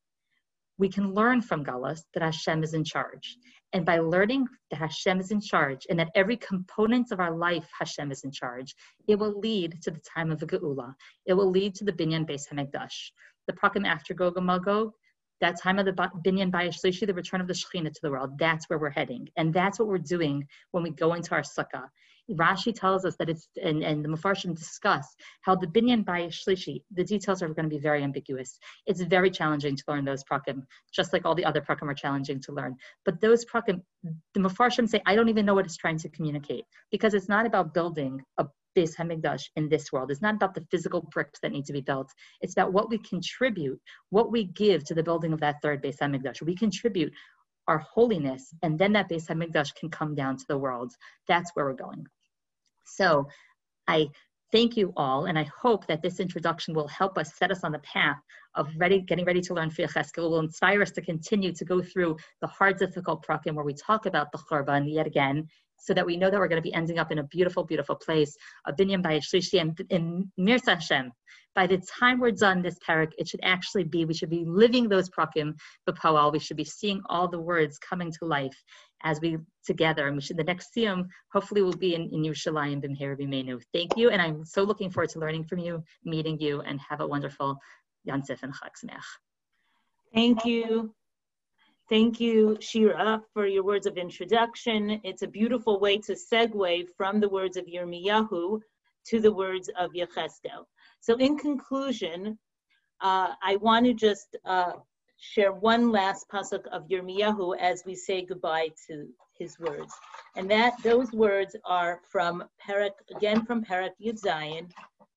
We can learn from Galus that Hashem is in charge. And by learning that Hashem is in charge and that every component of our life, Hashem is in charge, it will lead to the time of the Geula. It will lead to the Binyan Beis Hamikdash. The prakim after Gog and Magog, that time of the Binyan Bayis Shlishi, the return of the Shekhinah to the world, that's where we're heading. And that's what we're doing when we go into our sukkah. Rashi tells us that it's, and, and the Mefarshim discuss how the Binyan Bayis Shlishi, the details are going to be very ambiguous. It's very challenging to learn those prakim, just like all the other prakim are challenging to learn. But those prakim, the Mefarshim say, I don't even know what it's trying to communicate, because it's not about building a Beis Hamikdash in this world. It's not about the physical bricks that need to be built. It's about what we contribute, what we give to the building of that third Beis Hamikdash. We contribute our holiness, and then that Beis Hamikdash can come down to the world. That's where we're going. So I thank you all, and I hope that this introduction will help us set us on the path of ready, getting ready to learn Yecheskel. It will inspire us to continue to go through the hard, difficult prakim where we talk about the Churban yet again, so that we know that we're going to be ending up in a beautiful, beautiful place, a Binyan Bayis Shlishi, and in Mirza Hashem. By the time we're done this parak, it should actually be, we should be living those prakim b'poel. We should be seeing all the words coming to life as we together. And we should, the next siyum hopefully will be in, in Yerushalayim b'mheira b'meinu. Thank you, and I'm so looking forward to learning from you, meeting you, and have a wonderful Yansif and Chag Sameach. Thank you. Thank you, Shira, for your words of introduction. It's a beautiful way to segue from the words of Yirmiyahu to the words of Yecheskel. So in conclusion, uh, I want to just uh, share one last pasuk of Yirmiyahu as we say goodbye to his words. And that those words are from Perek, again from Perek Yud Zayin,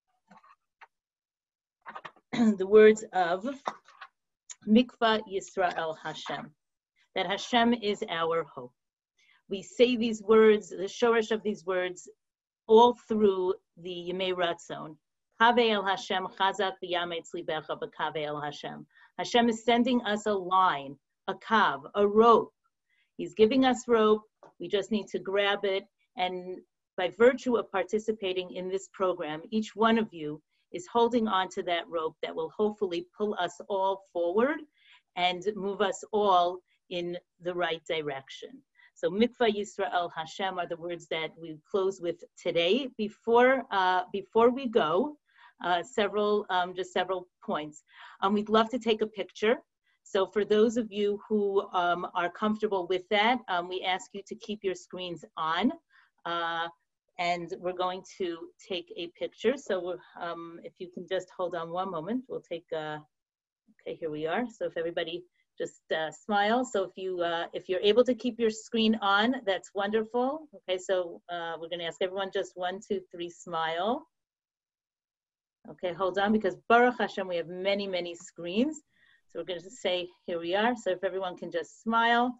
the words of Mikvah Yisrael Hashem, that Hashem is our hope. We say these words, the shoresh of these words, all through the Yemei Ratzon. Kaveh el Hashem chazak v'yametz libecha b'kaveh el Hashem. Hashem is sending us a line, a kav, a rope. He's giving us rope. We just need to grab it. And by virtue of participating in this program, each one of you is holding on to that rope that will hopefully pull us all forward and move us all in the right direction. So Mikvah Yisrael Hashem are the words that we close with today. Before uh, before we go, uh, several um, just several points. Um, we'd love to take a picture. So for those of you who um, are comfortable with that, um, we ask you to keep your screens on, uh, and we're going to take a picture. So um, if you can just hold on one moment, we'll take. Uh, okay, here we are. So if everybody just uh, smile. So if you uh, if you're able to keep your screen on, that's wonderful. Okay, so uh, we're going to ask everyone just one, two, three, smile. Okay, hold on, because Baruch Hashem, we have many, many screens. So we're going to say, here we are. So if everyone can just smile.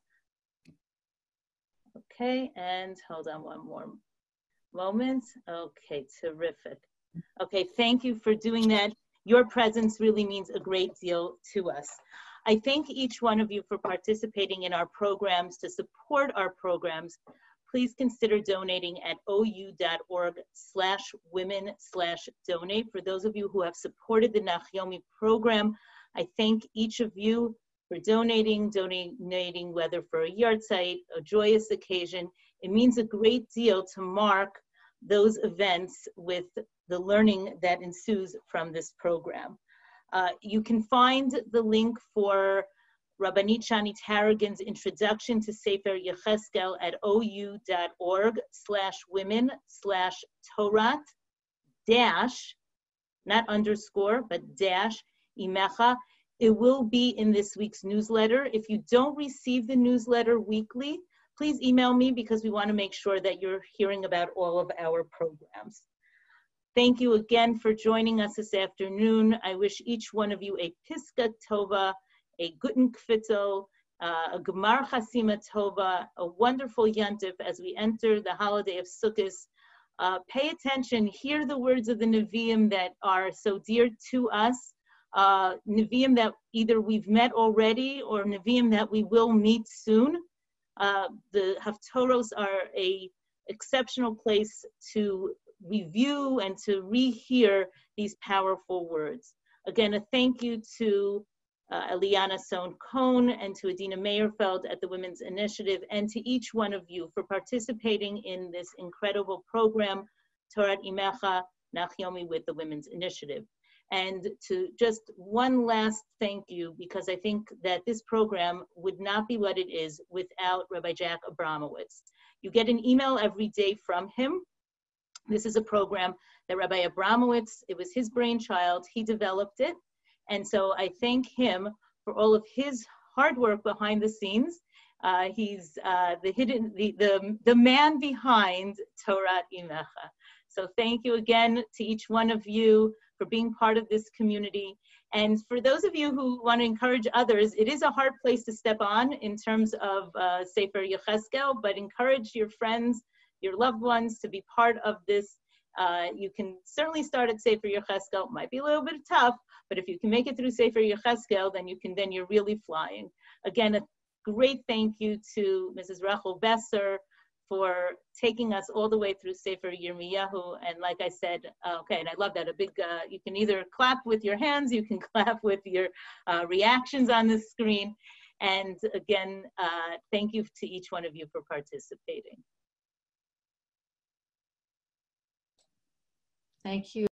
Okay, and hold on one more moment. Okay, terrific. Okay, thank you for doing that. Your presence really means a great deal to us. I thank each one of you for participating in our programs. To support our programs, please consider donating at ou.org slash women slash donate. For those of you who have supported the Nachyomi program, I thank each of you for donating, donating whether for a yahrzeit, a joyous occasion. It means a great deal to mark those events with the learning that ensues from this program. Uh, you can find the link for Rabbanit Shani Tarragon's introduction to Sefer Yecheskel at ou.org slash women slash Torat dash, not underscore, but dash Imecha. It will be in this week's newsletter. If you don't receive the newsletter weekly, please email me, because we want to make sure that you're hearing about all of our programs. Thank you again for joining us this afternoon. I wish each one of you a Piska Tova, a Guten Kvittel, uh, a Gemar Chasima Tova, a wonderful Yantif as we enter the holiday of Sukkot. Uh, pay attention, hear the words of the Nevi'im that are so dear to us, uh, Nevi'im that either we've met already or Nevi'im that we will meet soon. Uh, the Haftoros are a exceptional place to review and to rehear these powerful words. Again, a thank you to uh, Eliana Sohn-Cohn and to Adina Meyerfeld at the Women's Initiative, and to each one of you for participating in this incredible program, Torat Imecha Nachyomi with the Women's Initiative. And to just one last thank you, because I think that this program would not be what it is without Rabbi Jack Abramowitz. You get an email every day from him This is a program that Rabbi Abramowitz, it was his brainchild, he developed it. And so I thank him for all of his hard work behind the scenes. Uh, he's uh, the hidden, the, the, the man behind Torat Imecha. So thank you again to each one of you for being part of this community. And for those of you who want to encourage others, it is a hard place to step on in terms of uh, Sefer Yechezkel, but encourage your friends, your loved ones to be part of this. Uh, you can certainly start at Sefer Yechezkel. It might be a little bit tough, but if you can make it through Sefer Yechezkel, then you can, then you're really flying. Again, a great thank you to Missus Rachel Besser for taking us all the way through Sefer Yirmiyahu. And like I said, uh, okay, and I love that, a big, uh, you can either clap with your hands, you can clap with your uh, reactions on the screen. And again, uh, thank you to each one of you for participating. Thank you.